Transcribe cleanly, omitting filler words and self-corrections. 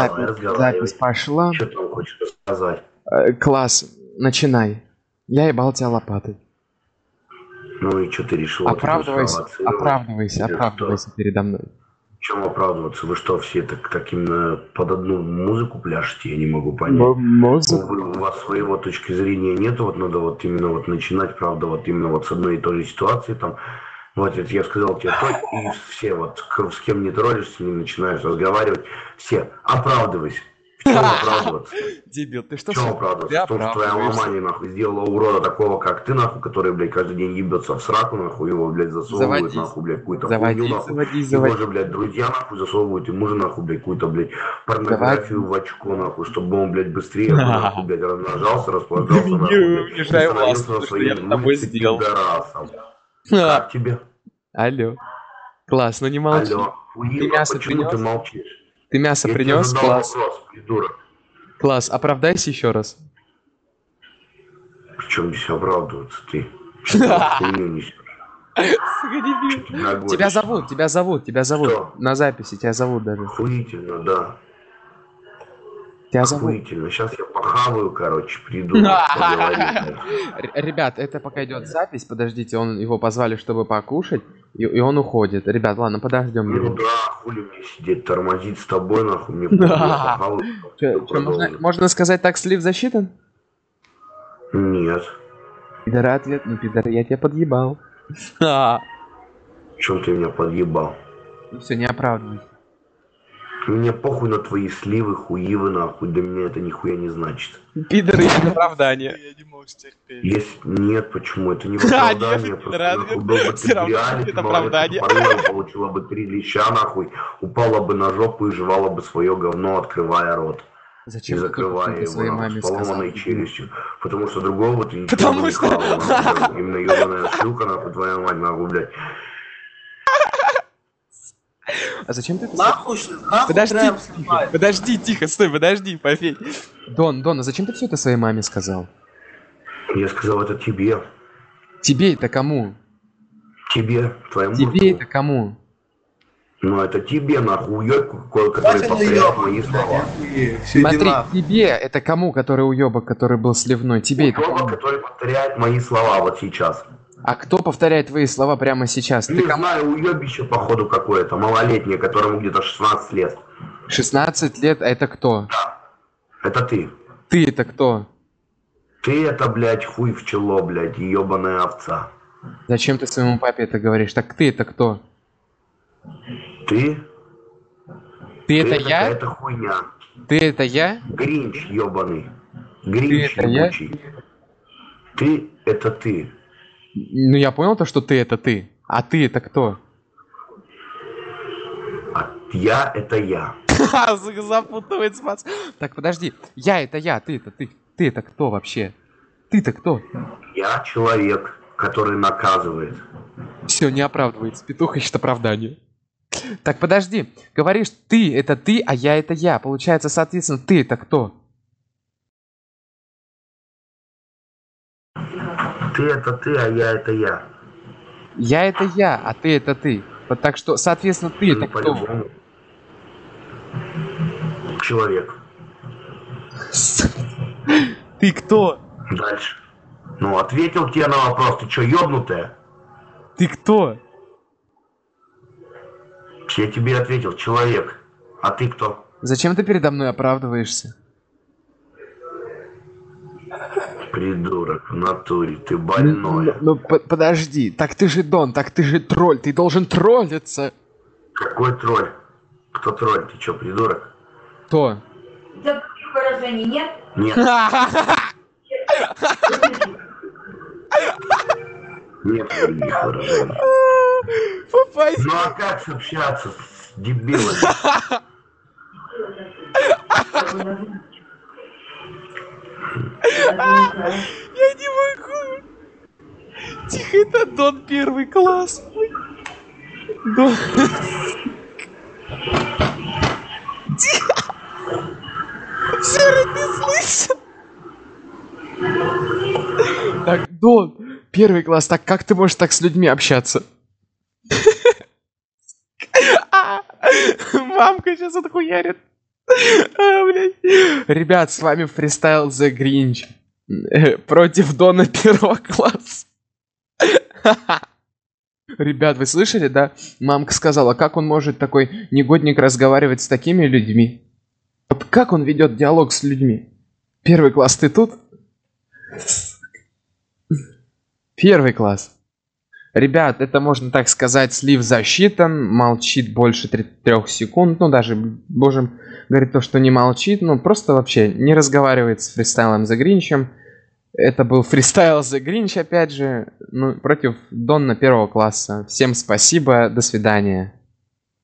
Давай, Запись разговаривай. пошла. Что там хочешь рассказать? Класс, начинай. Я ебал тебя лопатой. Ну и что ты решил вот этим Оправдывайся, спровоцировать? оправдывайся, Или оправдывайся что? передо мной. В чем оправдываться? Вы что, все так именно под одну музыку пляшете? Я не могу понять. Музыку. У вас своего точки зрения нет, вот надо вот именно вот начинать, правда, вот именно вот с одной и той же ситуации там. Вот это я сказал тебе то, и все вот с кем не троллишь, с ним начинаешь разговаривать, все оправдывайся. В чем оправдываться? Дебил, ты В что, чем ты оправдываться? В том, что твоя оправдываешься? мама нахуй сделала урода такого, как ты, нахуй, который, блядь, каждый день ебется в сраку, нахуй, его, блядь, засовывают, Заводись. нахуй, блядь, какую-то хуйню, Заводись, нахуй. заводись, Его же, заводись. блядь, друзья, нахуй, засовывают ему же, нахуй, блядь, какую-то, блядь, порнографию Заводись. в очко, нахуй, чтобы он, блядь, быстрее бы, нахуй, блядь, размножался, расплодился, Не нахуй, блядь, и унижай становился на власть, что я с своей тобой улице сделал. пидорасом. Как тебе? Алло. Класс, ну не молчи. Алло, Ты хуила, мясо почему ты принес? молчишь? Ты мясо Я тебе принес? задал Класс. вопрос, придурок. Класс, оправдайся еще раз. Причем здесь оправдываться ты? Что ты хуйню несешь? Сука, дебил. Что ты гогочешь? Тебя зовут. Что? На записи тебя зовут даже. Охуительно, да. Тебя зовут. Охуительно. Сейчас я похаваю, короче, приду, поговорим. Ребят, это пока идет запись, подождите, его позвали, чтобы покушать, и он уходит. Ребят, ладно, подождем Ну его. да, хули мне сидеть, тормозить с тобой, нахуй, мне похуй, я похаваю. Можно сказать так, слив засчитан? Нет. Пидора ответ, не пидор, я тебя подъебал. В чем ты меня подъебал? Все, не оправдывайся. Мне похуй на твои сливы, хуивы, нахуй, для меня это нихуя не значит. Пидоры ищут оправдание. Я не мог стерпеть. Нет, почему? Это не оправдание, нет, просто разве? нахуй был бы Всё ты в равно реале, будет ты малолетка оправдание. тупорылая, получила бы 3 леща, нахуй, упала бы на жопу и жевала бы свое говно, открывая рот. И Зачем ты только закрывая что-то его, своей нахуй, маме с поломанной сказал? челюстью. Потому что другого ты ничего Потому бы не что- хавал, нахуй. Именно ебаная шлюха, нахуй, твоя мать, нахуй, блядь. А зачем ты это Нахуй, нахуй Подожди, прям тихо, снимай. подожди, тихо, стой, подожди, пофиг. Дон, а зачем ты все это своей маме сказал? Я сказал это тебе. Тебе это кому? Тебе, твоему Тебе рту. это кому? Ну, это тебе, нахуй, уёбку, который Хватит повторяет мои наёбывать, слова. блядь, все иди Смотри, нахуй. тебе это кому, который уебок, который был сливной? Тебе это Уёбок, кому? который повторяет мои слова вот сейчас. А кто повторяет твои слова прямо сейчас? Ты Не кому? знаю, уебище, походу, какое-то, малолетнее, которому где-то 16 лет. 16 лет, а это кто? Это ты. Ты это кто? Ты это, блядь, хуй в чело, блядь, ебаная овца. Зачем ты своему папе это говоришь? Так ты это кто? Ты? Ты это это я? какая-то хуйня. Ты это я? Гринч ебаный. Гринч Ты это я? ебучий. Ты это ты. Ну я понял то, что ты это ты. А ты это кто? А я это я. Запутывает спас. Так, подожди. Я это я, ты это ты. Ты это кто вообще? Ты-то кто? Я человек, который наказывает. Все, не оправдывается. Петух ищет оправдание. Так, подожди. Говоришь, ты это ты, а я это я. Получается, соответственно, ты это кто? Ты это ты, а я это я. Я это я, а ты это ты. Вот так что, соответственно, ты это Ну, кто? по-любому. Человек. Ты кто? Дальше. Ну, ответил тебе на вопрос, ты что, ёбнутая? Ты кто? Я тебе ответил, человек. А ты кто? Зачем ты передо мной оправдываешься? Придурок, в натуре, ты больной. Подожди, так ты же Дон, так ты же тролль, ты должен троллиться. Какой тролль? Кто тролль? Ты что, придурок? Кто? Таких выражений нет? Нет. Нет других выражений. Попасть. Ну а как общаться с дебилами? Я не могу. Тихо, это Дон первый класс. Дон. Тихо. Серый, ты слышал? Так, Дон, первый класс, так как ты можешь так с людьми общаться? Мамка сейчас отхуярит. Ребят, с вами фристайл The Grinch. Против Дона первого класса. Ребят, вы слышали, да? Мамка сказала, как он может такой негодник разговаривать с такими людьми? Вот как он ведет диалог с людьми? Первый класс, ты тут? Первый класс. Ребят, это можно так сказать, слив засчитан, молчит больше 3 секунд, ну даже, боже, говорит то, что не молчит, ну просто вообще не разговаривает с фристайлом The Grinch'ем. Это был фристайл The Grinch, опять же, ну, против Донна первого класса. Всем спасибо, до свидания.